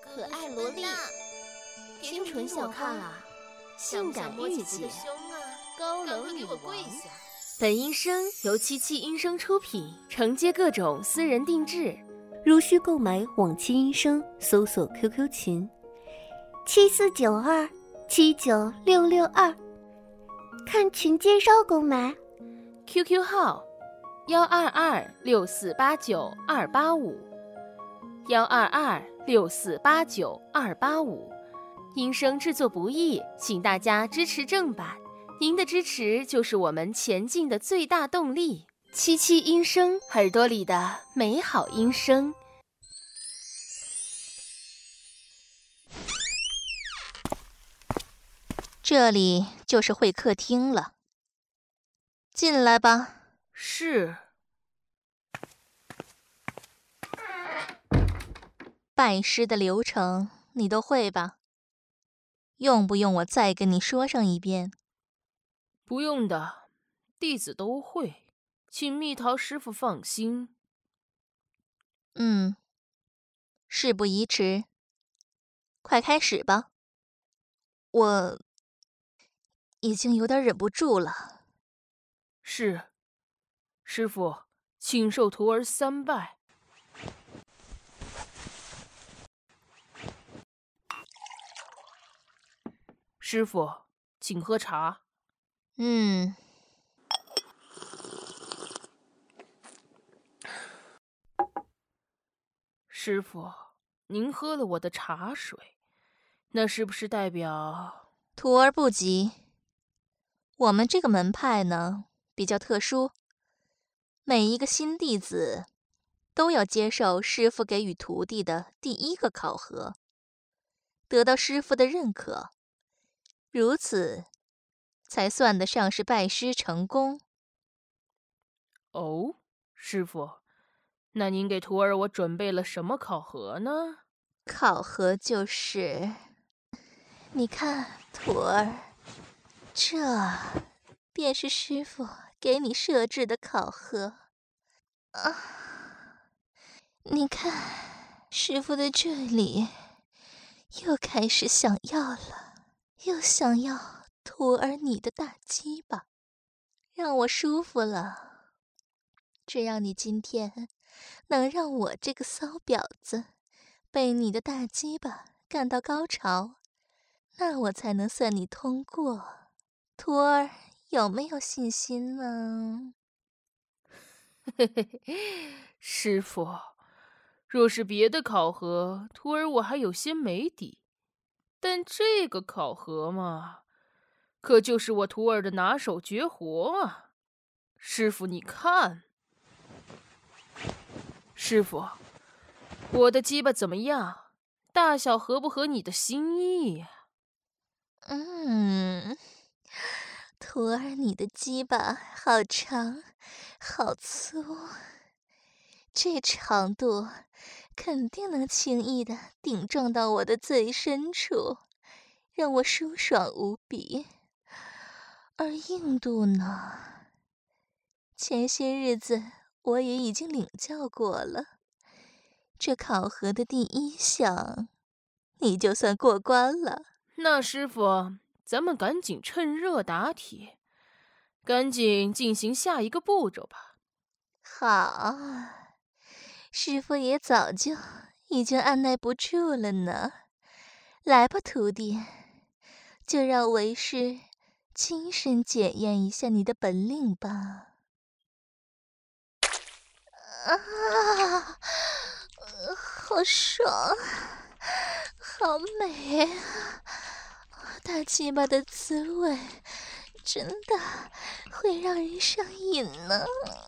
可爱萝莉，清纯小胖，性感御姐，高冷女王。本音声由77音声出品，承接各种私人定制。 如需购买往期音声，搜索 QQ 群7492796662，看群介绍购买。 QQ 号122-6489285，122-6489285。音声制作不易，请大家支持正版，您的支持就是我们前进的最大动力。77音声，耳朵里的美好音声。 这里就是会客厅了，进来吧。 是。 拜师的流程你都会吧？用不用我再跟你说上一遍？ 不用的，弟子都会，请蜜桃师傅放心。 事不宜迟，快开始吧。我已经有点忍不住了。 是，师傅，请受徒儿3拜。师傅，请喝茶。师傅，您喝了我的茶水，那是不是代表…… 徒儿不急。我们这个门派呢，比较特殊，每一个新弟子都要接受师傅给予徒弟的第一个考核，得到师傅的认可，如此才算得上是拜师成功。 哦，师傅，那您给徒儿我准备了什么考核呢？ 考核就是，你看徒儿，这便是师傅给你设置的考核啊！你看，师傅的这里又开始想要了，又想要徒儿你的大鸡巴，让我舒服了。只要你今天能让我这个骚婊子被你的大鸡巴干到高潮，那我才能算你通过。徒儿有没有信心呢？ 师傅，若是别的考核，徒儿我还有些没底，但这个考核嘛，可就是我徒儿的拿手绝活啊！师傅你看。师傅，我的鸡巴怎么样？大小合不合你的心意？ 徒儿你的鸡巴好长好粗，这长度肯定能轻易的顶撞到我的最深处，让我舒爽无比。而硬度呢，前些日子我也已经领教过了，这考核的第1项你就算过关了。 那师傅，咱们赶紧趁热打铁，赶紧进行下一个步骤吧。 好，师傅也早就已经按耐不住了呢。来吧，徒弟，就让为师亲身检验一下你的本领吧。好爽，好美啊！大鸡巴的滋味真的会让人上瘾呢。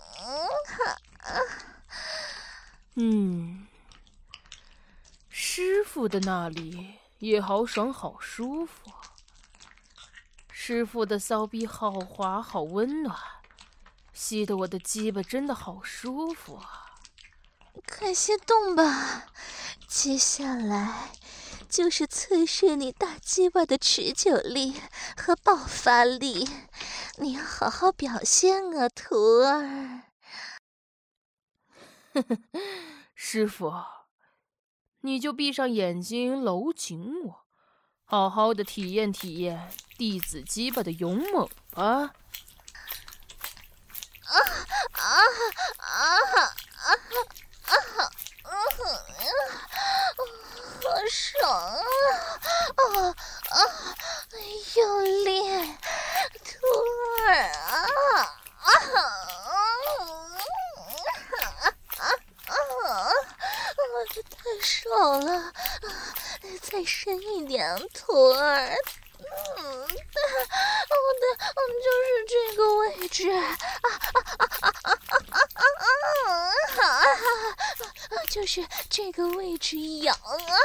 师傅的那里也好爽好舒服，师傅的骚逼好滑好温暖，吸得我的鸡巴真的好舒服啊！ 快些动吧，接下来就是测试你大鸡巴的持久力和爆发力，你要好好表现啊，徒儿。 师傅， 你就闭上眼睛搂紧我，好好的体验体验弟子鸡巴的勇猛吧。 好爽用力，徒儿这太爽了，再深一点，徒儿。就是这个位置，就是这个位置痒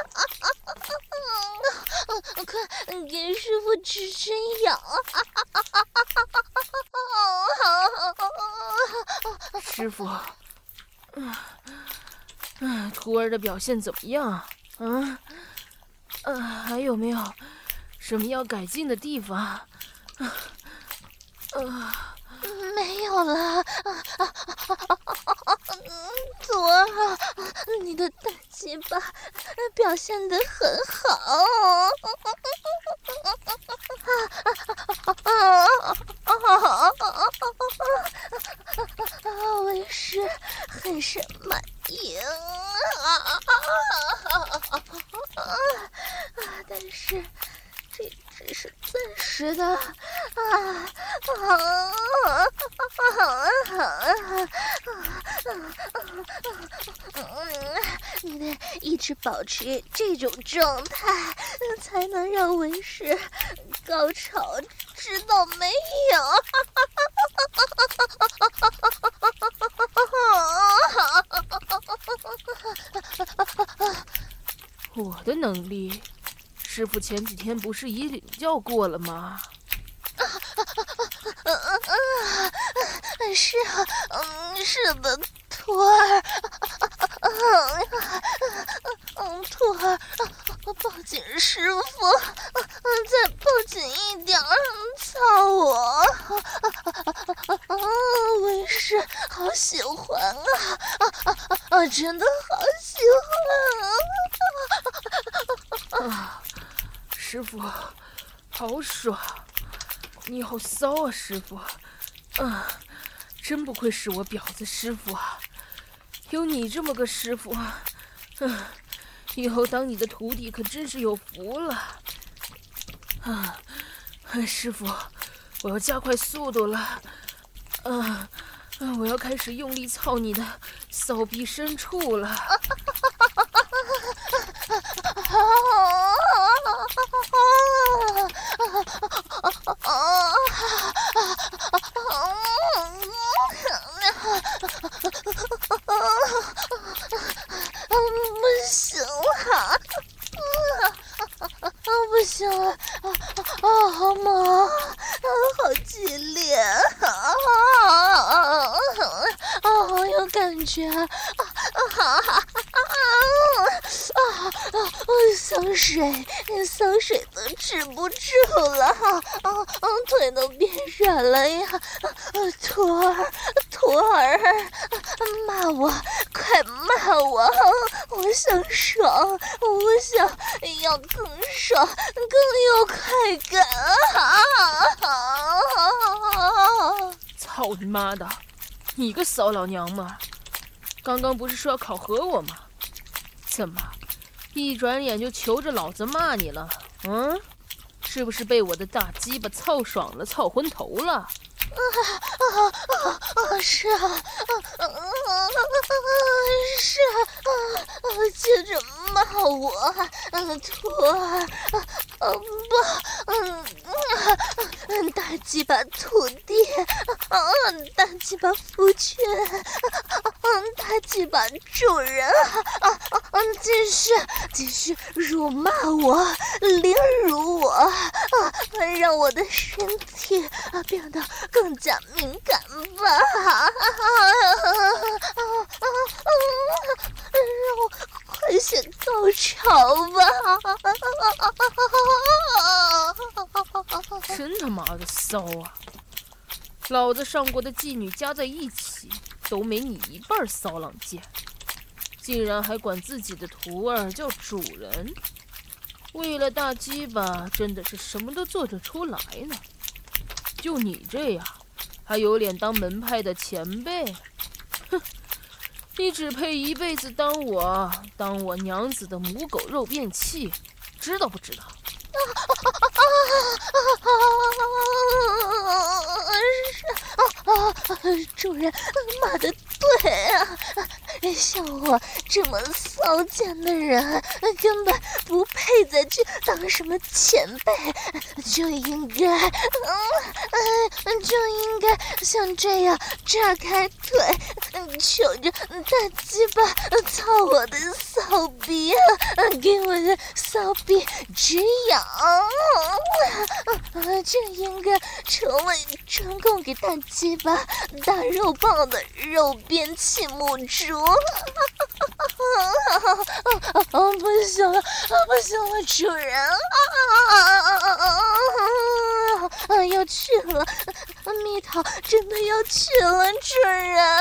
快给师傅止痒师傅，徒儿的表现怎么样？还有没有什么要改进的地方？ 没有了。徒儿，你的大鸡巴表现得很好。为师很是满意。但是这只是暂时的你得一直保持这种状态，才能让为师高潮，知道没有？ 我的能力，师傅前几天不是已领教过了吗？ 是的，徒儿。徒儿，抱紧师傅，再抱紧一点，操我！为师好喜欢真的好喜欢师傅，好爽！你好骚啊，师傅！真不愧是我婊子师傅啊！有你这么个师傅以后当你的徒弟可真是有福了。师傅，我要加快速度了。我要开始用力操你的骚逼深处了。 不行了，不行了，好猛，好激烈，好有感觉，香水都止不住了，腿都变软了呀！徒儿，骂我，快骂我！我想爽，我想要更爽，更有快感操你妈的！你个骚老娘们，刚刚不是说要考核我吗？怎么，一转眼就求着老子骂你了？是不是被我的大鸡巴操爽了，操昏头了？ 是啊，接着骂我，徒儿，不，大鸡巴徒弟，大鸡巴夫君，大鸡巴主人，继续辱骂我，凌辱我，让我的身体变得更加敏感吧，让我快些高潮吧！ 真他妈的骚啊！老子上过的妓女加在一起都没你一半骚浪贱。 竟然还管自己的徒儿叫主人，为了大鸡巴，真的是什么都做得出来呢。就你这样，还有脸当门派的前辈？哼，你只配一辈子当我娘子的母狗肉便器，知道不知道？ 主人，骂得对啊！像我这么骚贱的人，根本不配再去当什么前辈，就应该像这样炸开腿，求着大鸡巴操我的骚逼，给我的骚逼止痒，这应该成为专供给大鸡巴大肉棒的肉鞭器母猪。不行了，主人要去了，蜜桃真的要去了，主人。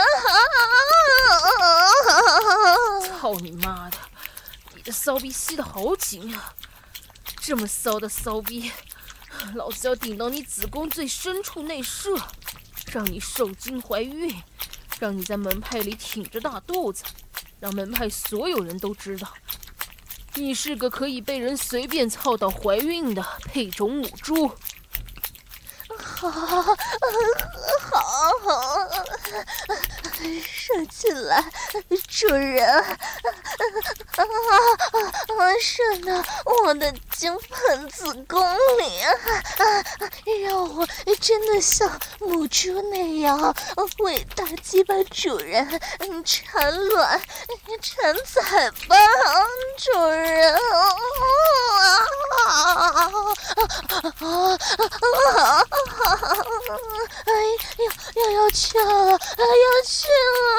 操你妈的！你的骚逼吸得好紧啊！这么骚的骚逼，老子要顶到你子宫最深处内射，让你受精怀孕，让你在门派里挺着大肚子，让门派所有人都知道，你是个可以被人随便操到怀孕的配种母猪。 好，射进来，主人，射到我的精盆子宫里，让我真的像母猪那样为大鸡巴主人产卵产崽吧，主人。要去了，要去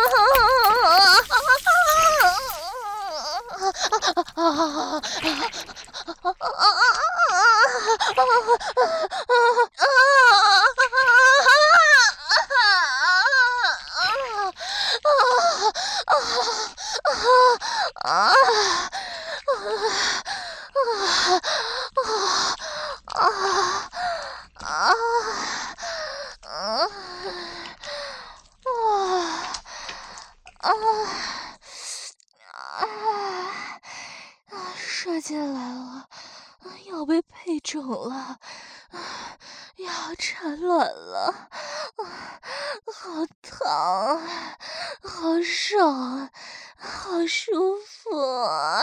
射进来了，要被配种了，要产卵了，好疼，好爽，好舒服啊！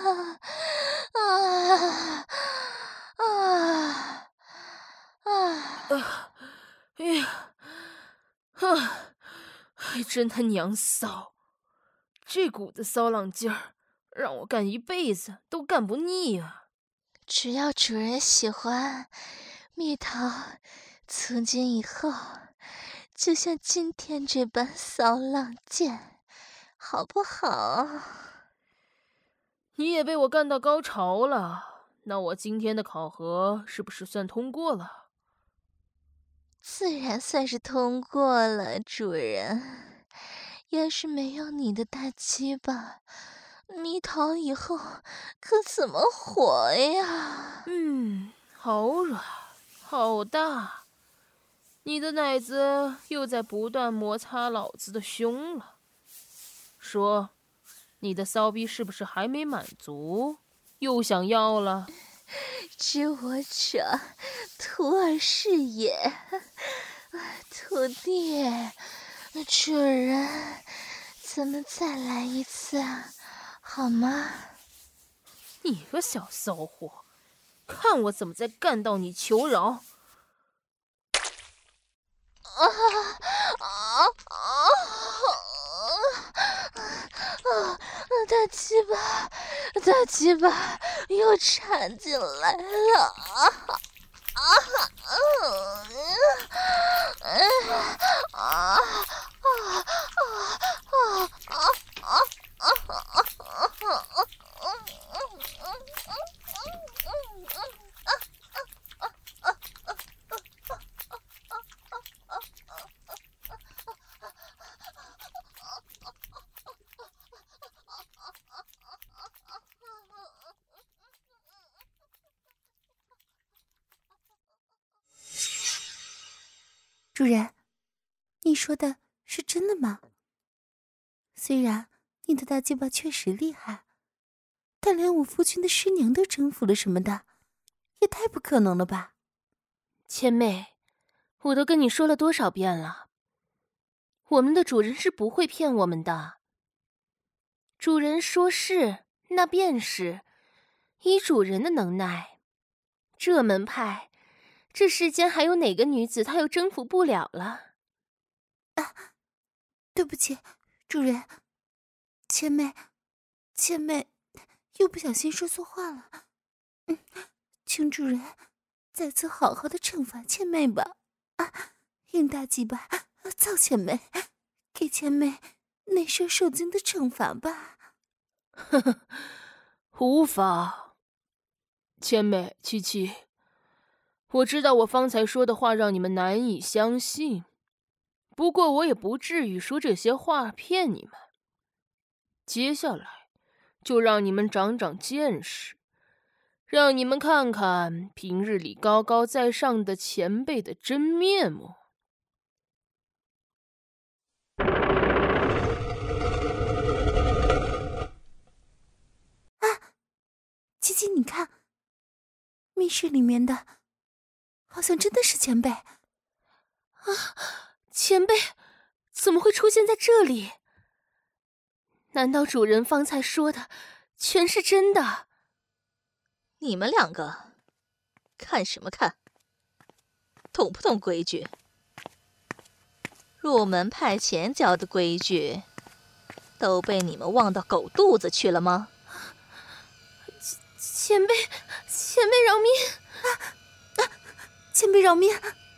真他娘骚！这股子骚浪劲儿，让我干一辈子都干不腻啊！ 只要主人喜欢，蜜桃从今以后就像今天这般骚浪贱，好不好？ 你也被我干到高潮了，那我今天的考核是不是算通过了？ 自然算是通过了，主人。要是没有你的大鸡巴，蜜桃以后可怎么活呀？ 好软，好大，你的奶子又在不断摩擦老子的胸了。说，你的骚逼是不是还没满足，又想要了？ 知我者，徒儿是也。徒弟，主人，咱们再来一次，好吗？ 你个小骚货，看我怎么再干到你求饶！ 大鸡巴又缠进来了！ 主人，你说的是真的吗？虽然你的大鸡巴确实厉害，但连我夫君的师娘都征服了什么的，也太不可能了吧？ 千妹，我都跟你说了多少遍了，我们的主人是不会骗我们的。主人说是，那便是，依主人的能耐，这门派，这世间还有哪个女子他又征服不了了？ 啊，对不起，主人，千妹又不小心说错话了。请主人再次好好的惩罚千妹吧。用大鸡巴操千妹，给千妹内射受精的惩罚吧。 呵呵，无法。千妹、七七，我知道我方才说的话让你们难以相信，不过我也不至于说这些话骗你们。接下来就让你们长长见识，让你们看看平日里高高在上的前辈的真面目。 七七，你看，密室里面的好像真的是前辈。 前辈怎么会出现在这里？难道主人方才说的全是真的？ 你们两个看什么看？懂不懂规矩？入门派前教的规矩都被你们忘到狗肚子去了吗？ 前辈饶命！ 前辈饶命！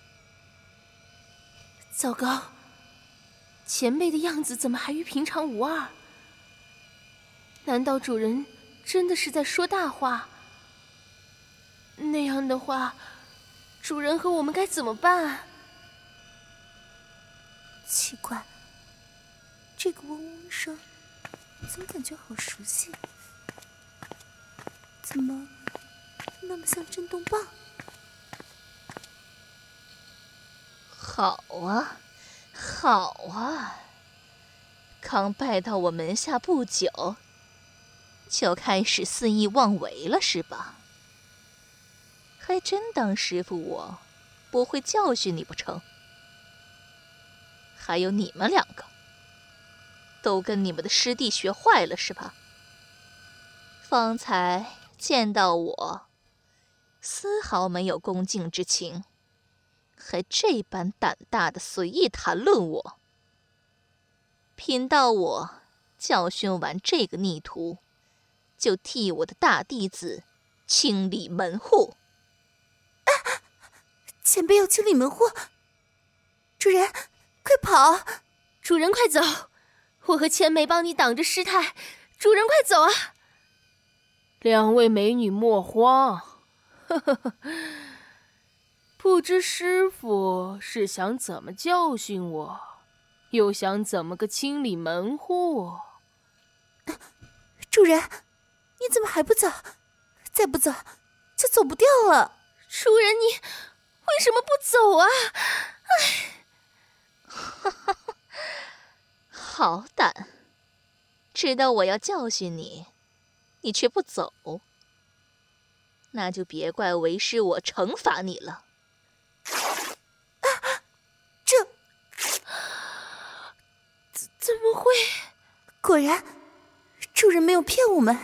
糟糕，前辈的样子怎么还与平常无二？难道主人真的是在说大话？那样的话，主人和我们该怎么办？ 奇怪，这个嗡嗡声总感觉好熟悉，怎么那么像震动棒？ 好啊，好啊！刚拜到我门下不久，就开始肆意妄为了是吧？还真当师傅我不会教训你不成？还有你们两个，都跟你们的师弟学坏了是吧？方才见到我，丝毫没有恭敬之情，还这般胆大的随意谈论我。贫道我教训完这个逆徒，就替我的大弟子清理门户。 前辈要清理门户，主人快跑！ 主人快走！我和千梅帮你挡着师太，主人快走啊！两位美女莫慌，不知师傅是想怎么教训我，又想怎么个清理门户？ 主人，你怎么还不走？再不走就走不掉了。 主人，你为什么不走啊？ 好胆！知道我要教训你，你却不走，那就别怪为师我惩罚你了。 怎么会？ 果然，主人没有骗我们。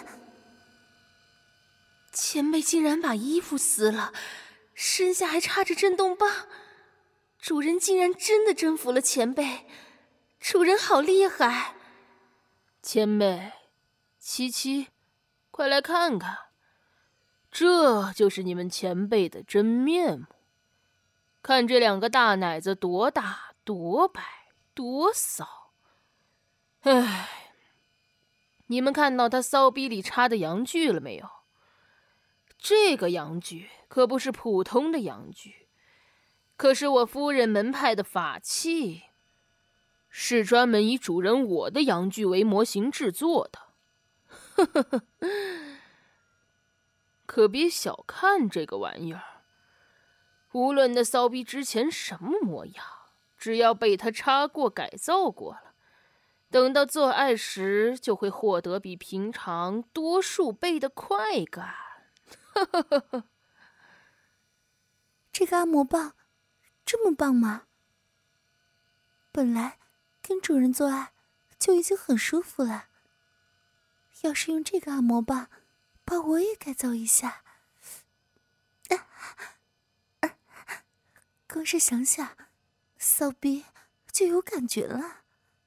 前辈竟然把衣服撕了，身下还插着震动棒，主人竟然真的征服了前辈，主人好厉害！前辈，七七，快来看看，这就是你们前辈的真面目。看这两个大奶子多大、多白、多骚！唉，你们看到他骚逼里插的阳具了没有？这个阳具可不是普通的阳具，可是我夫人门派的法器，是专门以主人我的阳具为模型制作的。呵呵呵，可别小看这个玩意儿，无论那骚逼之前什么模样， 只要被他插过、改造过了，等到做爱时就会获得比平常多数倍的快感。 这个按摩棒这么棒吗？本来跟主人做爱就已经很舒服了，要是用这个按摩棒把我也改造一下，光是想想骚逼就有感觉了。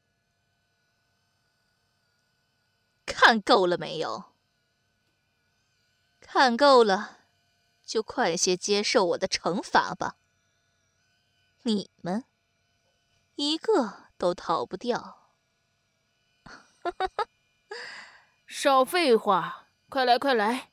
看够了没有？看够了，就快些接受我的惩罚吧。你们一个都逃不掉。 少废话，快来快来！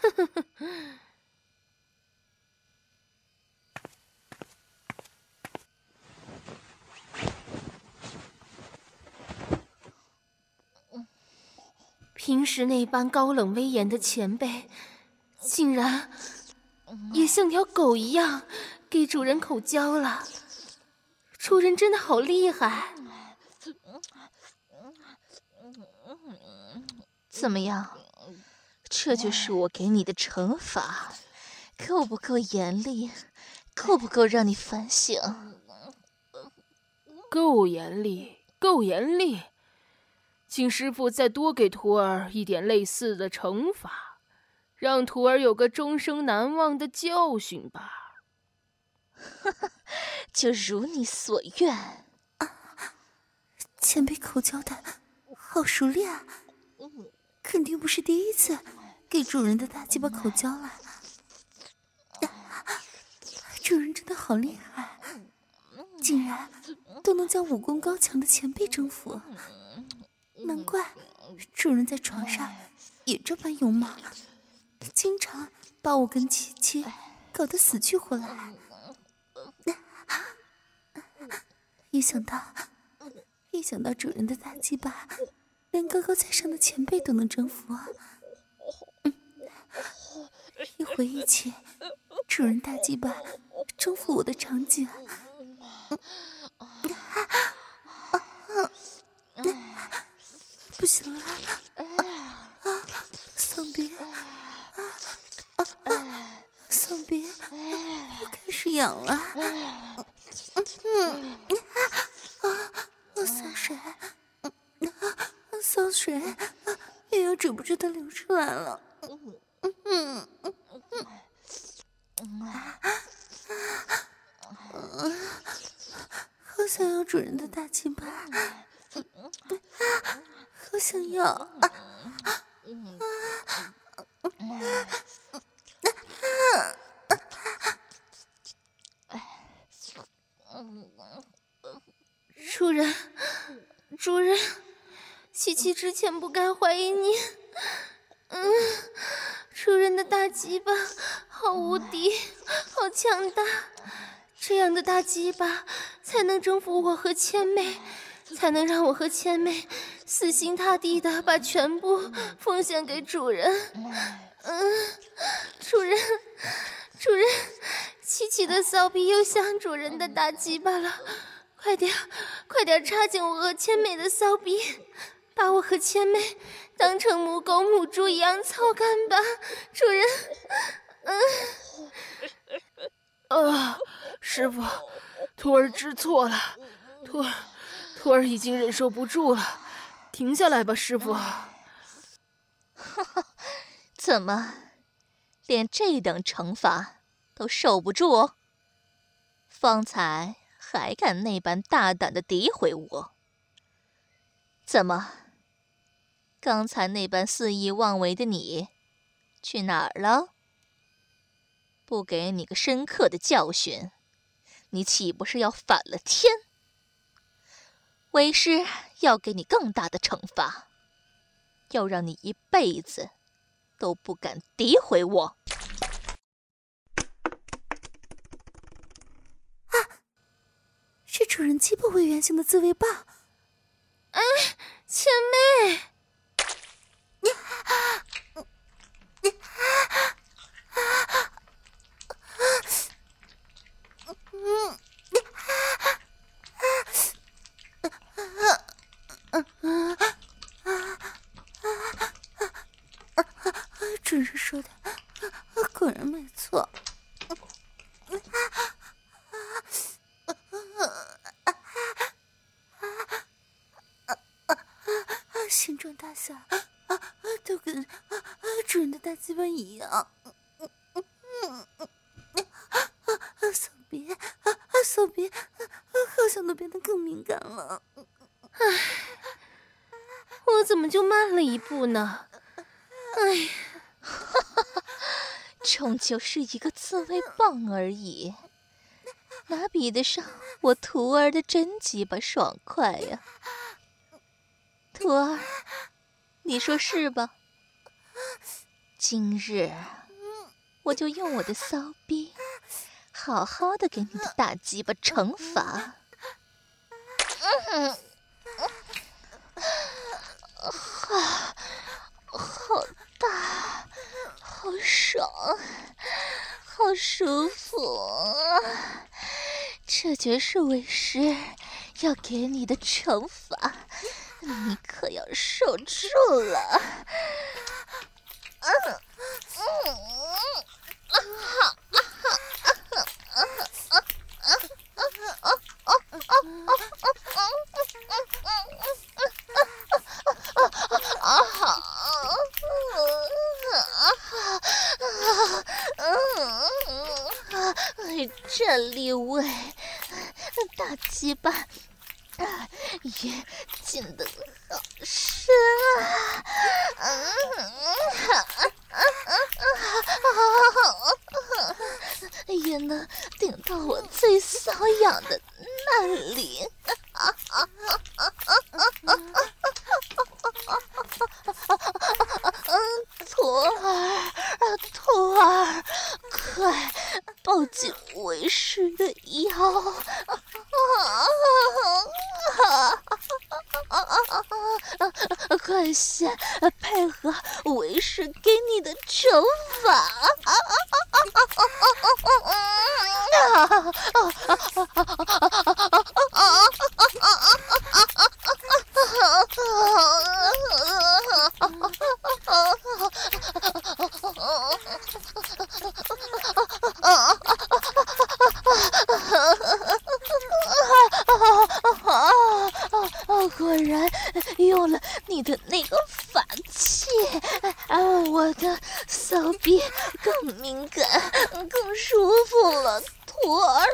平时那般高冷威严的前辈，竟然也像条狗一样给主人口交了。主人真的好厉害！ 怎么样？这就是我给你的惩罚，够不够严厉？够不够让你反省？ 够严厉，够严厉！请师父再多给徒儿一点类似的惩罚，让徒儿有个终生难忘的教训吧。 就如你所愿。 前辈口交的好熟练啊，肯定不是第一次给主人的大鸡巴口交了。主人真的好厉害，竟然都能将武功高强的前辈征服，难怪主人在床上也这般勇猛，经常把我跟琪琪搞得死去活来。一想到主人的大鸡巴连高高在上的前辈都能征服，一回忆起主人大鸡巴征服我的场景，不行了，丧逼，丧逼又开始痒了。骚水，骚水也要止不住的流出来了。好想要主人的大鸡巴，好想要。 主人，琪琪之前不该怀疑你。主人的大鸡巴好无敌，好强大，这样的大鸡巴才能征服我和千妹，才能让我和千妹死心塌地的把全部奉献给主人。主人，琪琪的骚逼又像主人的大鸡巴了，快点插进我和千妹的骚逼，把我和千妹当成母狗母猪一样操干吧，主人。师父，徒儿知错了，徒儿已经忍受不住了，停下来吧，师父。 怎么，连这等惩罚都受不住？方才还敢那般大胆的诋毁我？怎么，刚才那般肆意妄为的你去哪儿了？不给你个深刻的教训，你岂不是要反了天？为师要给你更大的惩罚，要让你一辈子都不敢诋毁我。 是主人鸡巴为原型的自慰棒。 千妹， 果然没错。形状大小都跟主人的大鸡巴一样。手臂好像都变得更敏感了。 唉，我怎么就慢了一步呢？哎， 终究是一个自慰棒而已，哪比得上我徒儿的真鸡巴爽快呀？徒儿，你说是吧？今日我就用我的骚逼好好的给你的大鸡巴惩罚。好大，好爽，好舒服啊！这就是为师要给你的惩罚，你可要受住了。这里喂，大鸡巴也进得好深也能顶到我最瘙痒的那里。徒儿，快抱紧为师的腰！快些配合为师给你的惩罚！果然用了你的那个法器，我的骚逼更敏感，更舒服了，徒儿。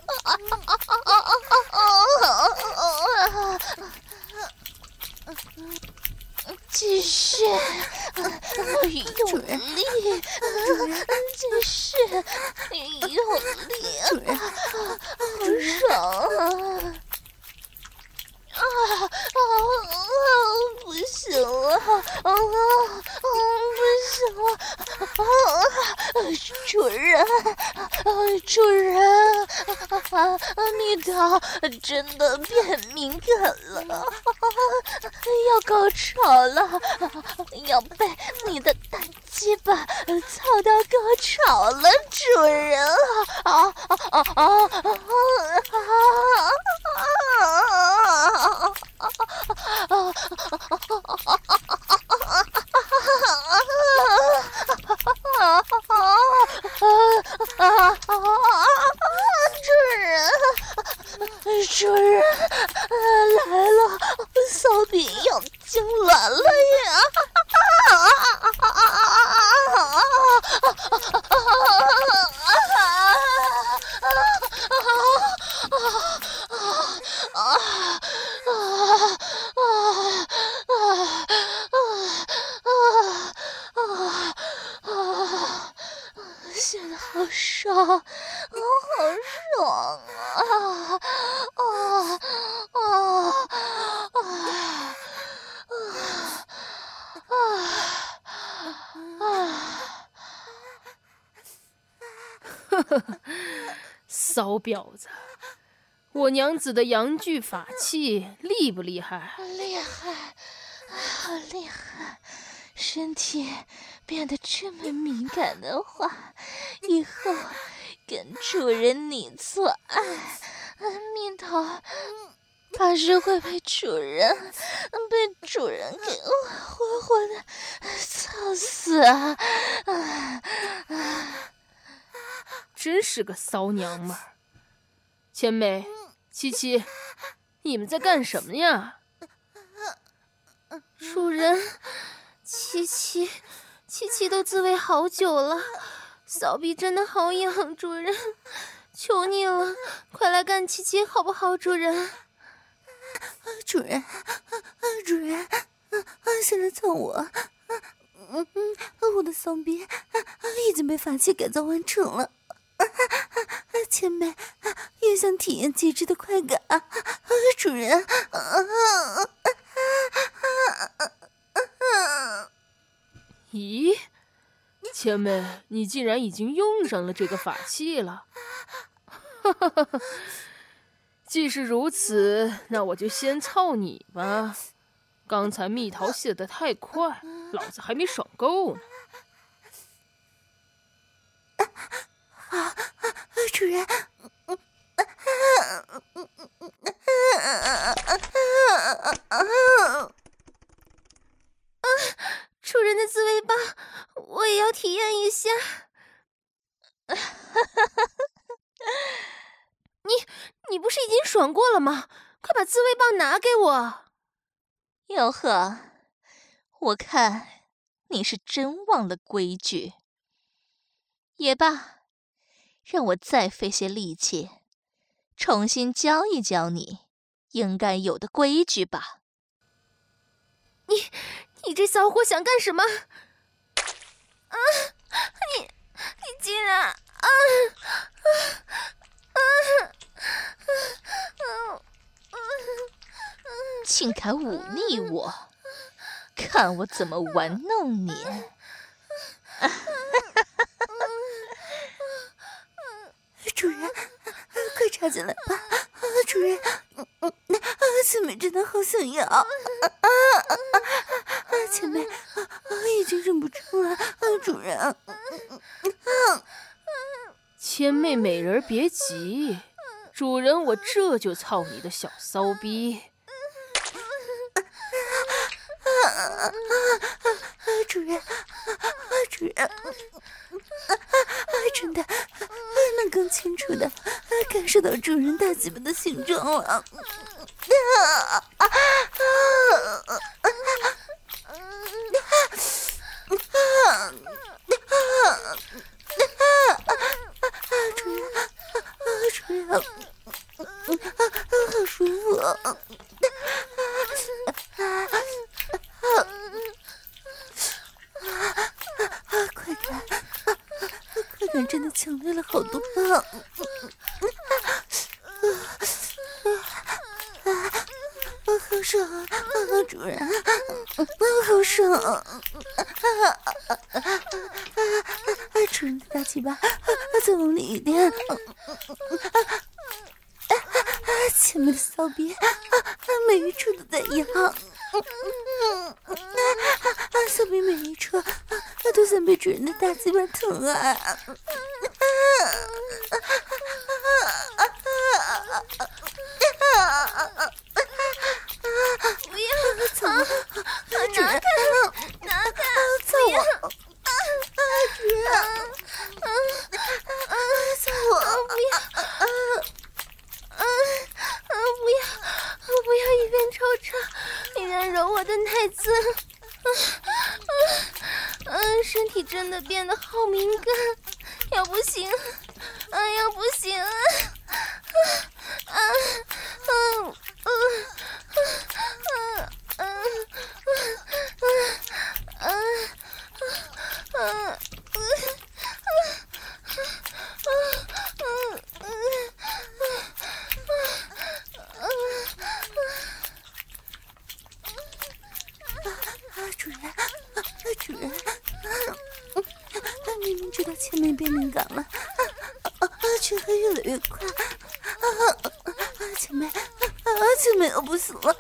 继续用力，继续用力，好爽啊！不行了，不行了，主人，蜜桃真的变敏感了，要高潮了，要被你的大鸡巴操到高潮了，主人主人来了，骚逼要痉挛了呀！现在好爽，好爽骚婊子，我娘子的阳具法器厉不厉害？ 厉害，好厉害！身体变得这么敏感的话，以后跟主人你做爱，蜜桃怕是会被主人给活活的操死啊！ 真是个骚娘们儿。千妹、七七，你们在干什么呀？ 主人，七七都自慰好久了，骚逼真的好痒，主人，求你了，快来干七七好不好，主人？ 主人，现在操我！我的骚逼已经被法器改造完成了。千妹也想体验极致的快感，主人。 咦，千妹，你竟然已经用上了这个法器了？既是如此，那我就先操你吧。刚才蜜桃泄得太快，老子还没爽够呢。 好，主人。 主人的自慰棒，我也要体验一下。你不是已经爽过了吗？快把自慰棒拿给我。 哟呵，我看你是真忘了规矩。也罢，让我再费些力气，重新教一教你应该有的规矩吧。 你这骚货想干什么？啊！你竟然竟敢忤逆我，看我怎么玩弄你！ 主人，快插进来吧！主人，千妹真的好想要！千妹已经忍不住了，主人。 千妹美人别急，主人我这就操你的小骚逼。 主人，真的能更清楚的感受到主人大鸡巴的形状了。主人，好舒服。快感真的强烈了好多。好爽啊，主人，好爽！主人的大鸡巴，再用力一点。前面的骚逼，每一处都在痒。骚逼每一处都想被主人的大鸡巴疼爱。 不要！ 操我！主人， 拿开！ 操我！主人，操我！ 不要！不要一边抽插一边揉我的奶子。身体真的变得好敏感，要不行！要不行！ 主人，明明知道前面变敏感了，却还越来越快。前面又不行了，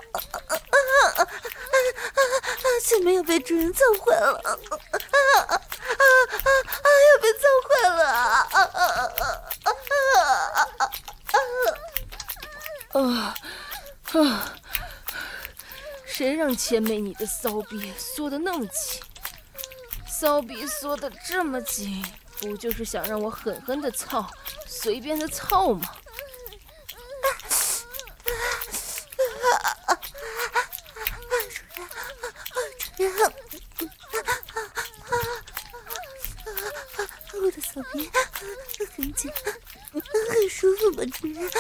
前面又被主人揍坏了，又被揍坏了。 谁让千妹你的骚逼缩得那么紧？ 骚逼缩得这么紧，不就是想让我狠狠的操，随便的操吗？ 主人，我的骚逼很紧，很舒服吧，主人？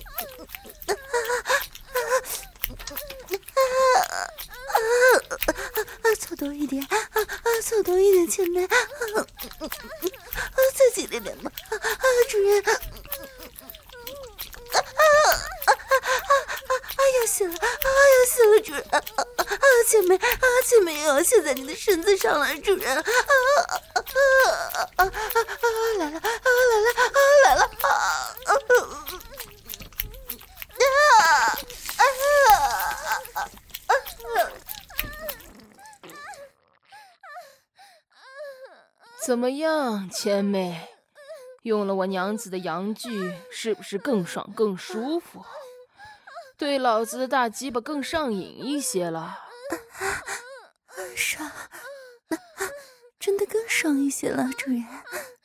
操多一点，操多一点，前辈，再激烈点吧，主人。要死了，要死了，主人！前辈，前辈又要陷在你的身子上了，主人！来了，来了！ 怎么样，千妹？用了我娘子的阳具，是不是更爽更舒服？对老子的大鸡巴更上瘾一些了。 爽，真的更爽一些了，主人。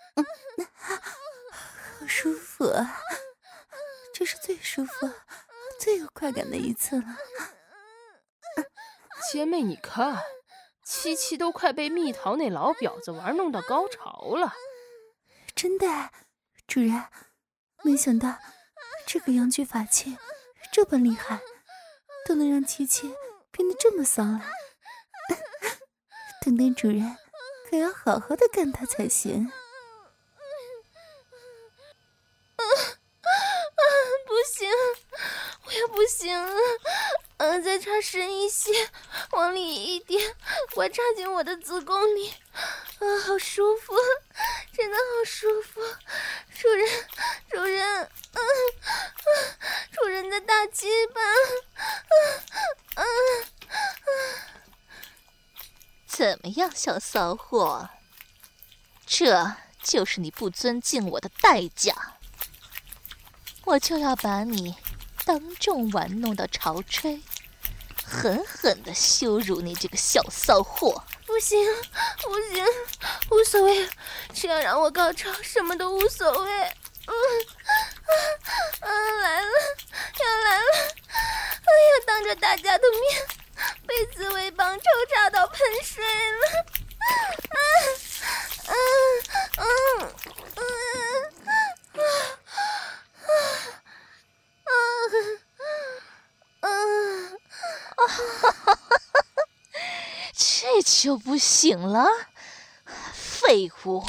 好舒服啊！这是最舒服、最有快感的一次了。 千妹，你看，七七都快被蜜桃那老婊子玩弄到高潮了。 真的，主人，没想到这个阳具法器这般厉害，都能让七七变得这么骚了。等等，主人可要好好的干他才行。 不行，我也不行了。再插深一些，往里一点，快插进我的子宫里。好舒服，真的好舒服。主人，主人的大鸡巴。 怎么样，小骚货？这就是你不尊敬我的代价。我就要把你当众玩弄到潮吹，狠狠地羞辱你这个小骚货。 不行，无所谓，只要让我高潮，什么都无所谓。来了，要来了！要当着大家的面被紫薇帮抽插到喷水了。 这就不行了，废物！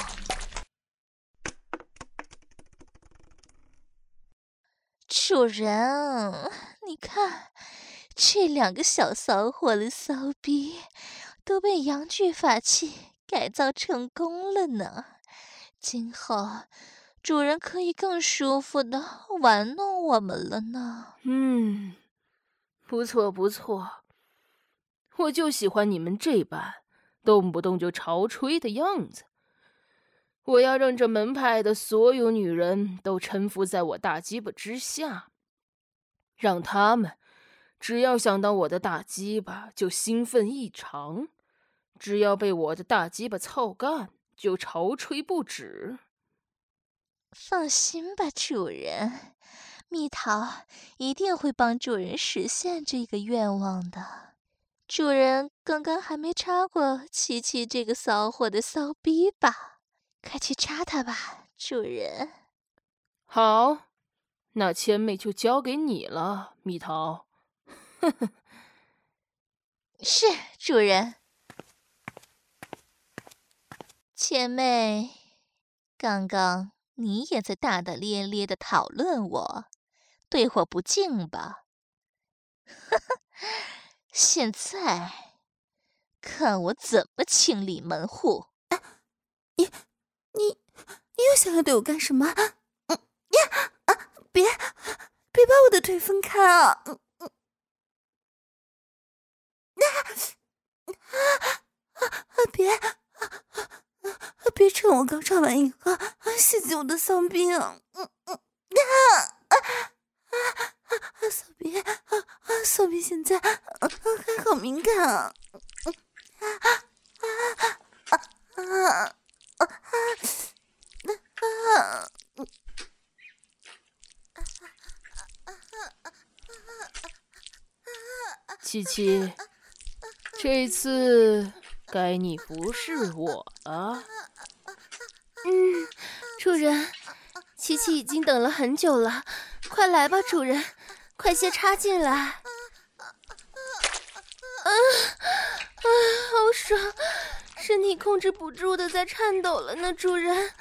主人，你看，这两个小骚货的骚逼都被阳具法器改造成功了呢。今后，主人可以更舒服的玩弄我们了呢。 不错不错，我就喜欢你们这般动不动就潮吹的样子。我要让这门派的所有女人都臣服在我大鸡巴之下，让她们只要想到我的大鸡巴就兴奋异常，只要被我的大鸡巴操干就潮吹不止。 放心吧，主人，蜜桃一定会帮主人实现这个愿望的。主人刚刚还没插过琪琪这个骚货的骚逼吧？快去插它吧，主人。 好，那千妹就交给你了，蜜桃。 是，主人。千妹，刚刚你也在大大咧咧地讨论我，对我不敬吧？现在看我怎么清理门户！ 你又想要对我干什么？别把我的腿分开啊！别趁我高潮完以后袭击我的骚逼啊！骚逼现在还好敏感啊！ 七七，这次该你服侍我了。 主人，琪琪已经等了很久了，快来吧，主人，快些插进来。好爽，身体控制不住的在颤抖了呢，主人。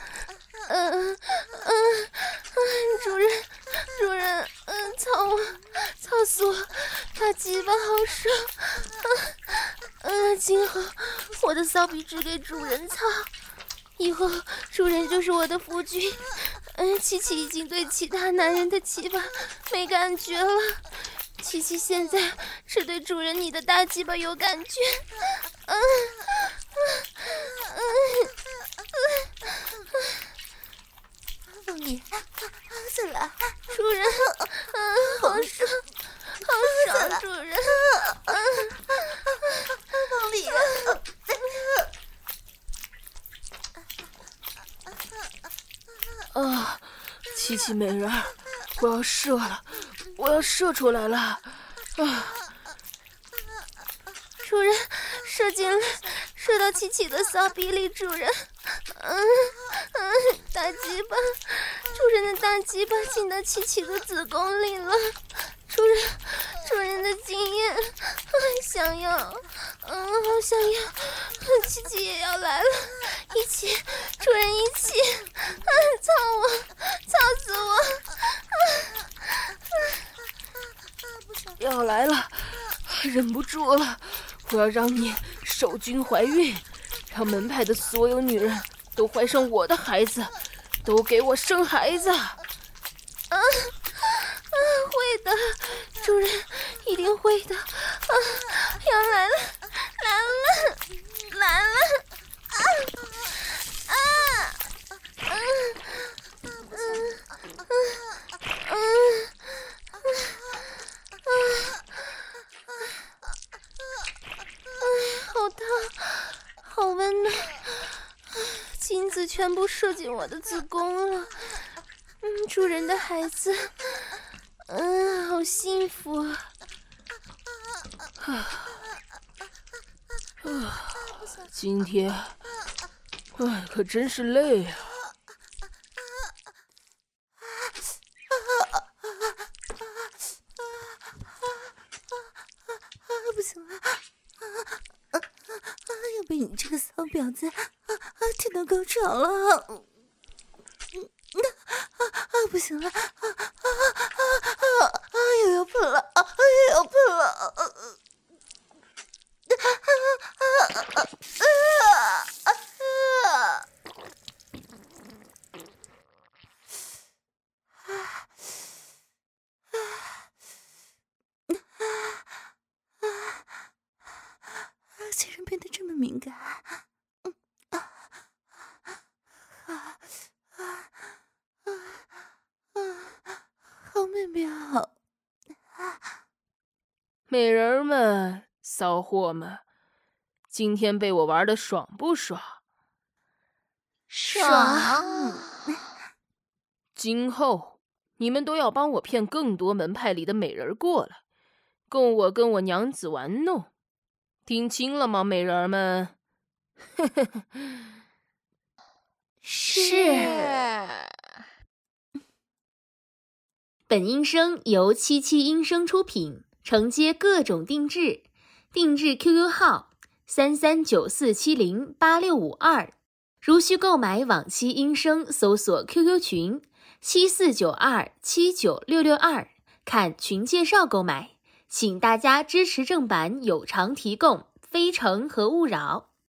主人，操我，操死我！大鸡巴好爽！今后我的骚逼只给主人操，以后主人就是我的夫君。琪琪已经对其他男人的鸡巴没感觉了，琪琪现在只对主人你的大鸡巴有感觉。 凤梨，再来， 主人，好爽，好爽，主人， 凤梨， 七七美人，我要射了，我要射出来了！ 主人，射进来，射到琪琪的骚逼里，主人。大鸡巴，主人的大鸡巴进到琪琪的子宫里了。主人的经验，想要，好想要，琪琪也要来了，一起，主人一起，操我，操死我！ 要来了，忍不住了，我要让你守军怀孕，让门派的所有女人都怀上我的孩子，都给我生孩子。 会的，主人一定会的。要来了，来了！好烫，好温暖，精子全部射进我的子宫了。主人的孩子，好幸福今天，可真是累啊！ 不行了，要被你这个骚婊子听到高潮了！不行了，又要喷了，又要喷了！竟然变得这么敏感！好美妙！ 美人们，骚货们，今天被我玩得爽不爽？ 爽！ 今后你们都要帮我骗更多门派里的美人过来，供我跟我娘子玩弄。听清了吗，美人们？ 是。 本音声由七七音声出品，承接各种定制，定制 QQ 号3394708652。如需购买往期音声，搜索 QQ 群7492796662，看群介绍购买。请大家支持正版，有偿提供，非诚和勿扰。